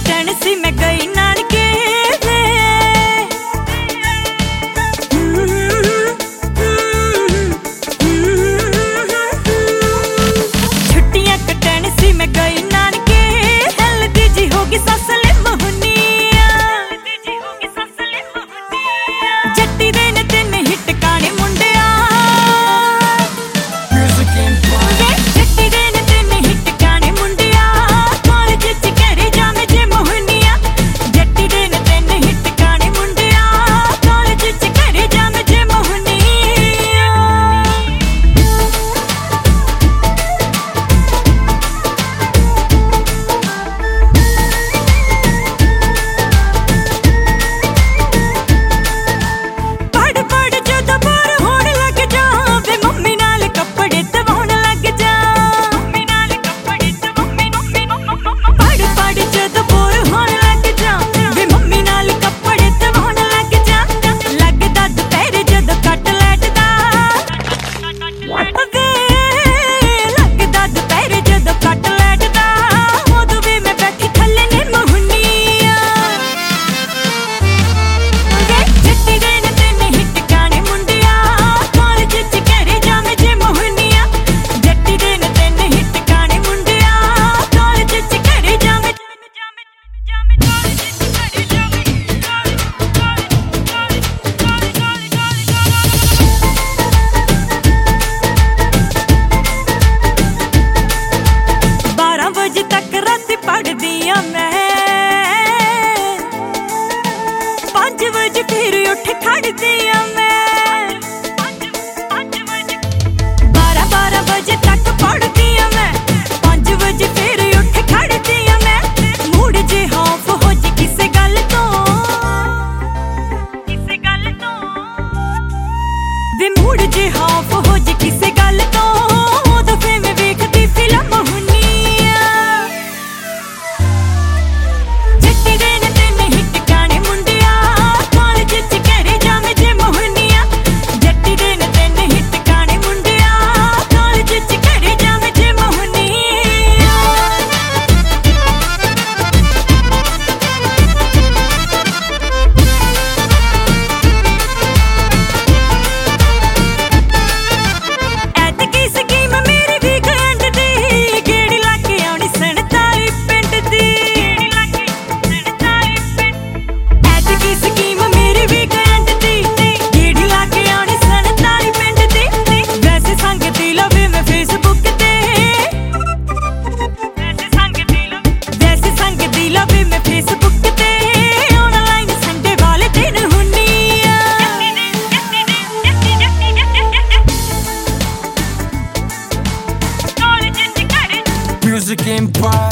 कटण सी मैं गई नानके छुट्टियां कटण सी मैं गई नानके हल्दी जी होगी ससले मोहनिया जट्टी दे ने तीन हिट गाने मुंडिया जट्टी दे ने तीन हिट गाने मुंडिया कॉलेज च करे जामे जे मोहनिया जट्टी दे ने तीन हिट गाने मुंडिया कॉलेज च करे जामे जे मोहनिया पढ़ पढ़ जद बोर होण लग जा वे मम्मी नाल कपड़े धवाउण लग जा मम्मी नाल कपड़े पढ़ पढ़ जद बोर होण लग जा वे मम्मी नाल कपड़े धवाउण लग जा लगदा दुपहर जद कटलैट दा वे लगदा दुपहर जद कटलैट दा उदों वी मैं बैठी थल्ले ने मोहनिया जट्टी दे ने तीन हिट गाने मुंडिया कॉलेज च करे जामे जे मोहनिया जट्टी दे ने तीन हिट गाने मुंडिया कॉलेज च करे जामे बारह बजे तक राती पढ़दी आ मैं 5 बजे फिर उठ खड़दी आ मैं 12 बजे तक पढ़दी आ मैं 5 बजे फिर उठ खड़दी आ मैं मूड जे ऑफ हो जे किसे गल तो वे मूड जे ऑफ हो जे किसे गल तो उदों फिर मैं वेखदी फिल्म हुन्निया जट्टी दे ने तीन हिट गाने मुंडिया कॉलेज च करे जामे जे मोहनिया जट्टी दे ने तीन हिट गाने मुंडिया कॉलेज च करे जामे जे मोहनिया ਐਤਕੀ ਸਕੀਮ ਮੇਰੀ ਵੀਕਐਂਡ ਦੀ ਗੇੜੀ ਲਾ ਕੇ ਆਉਣੀ 47 ਪਿੰਡ ਦੀ ਐਤਕੀ ਸਕੀਮ ਮੇਰੀ ਵੀਕਐਂਡ ਦੀ ਗੇੜੀ ਲਾ ਕੇ ਆਉਣੀ 47 ਪਿੰਡ ਦੀ ਵੈਸੇ ਸੰਗਦੀ ਲਵੇ ਮੈਂ ਫੇਸਬੁੱਕ ਤੇ ਵੈਸੇ ਸੰਗਦੀ ਲਵੇ ਮੈਂ ਫੇਸਬੁੱਕ ਤੇ ਆਨਲਾਈਨ ਸੰਡੇ ਵਾਲੇ ਦਿਨ ਹੁੰਨੀਆਂ Music Empire.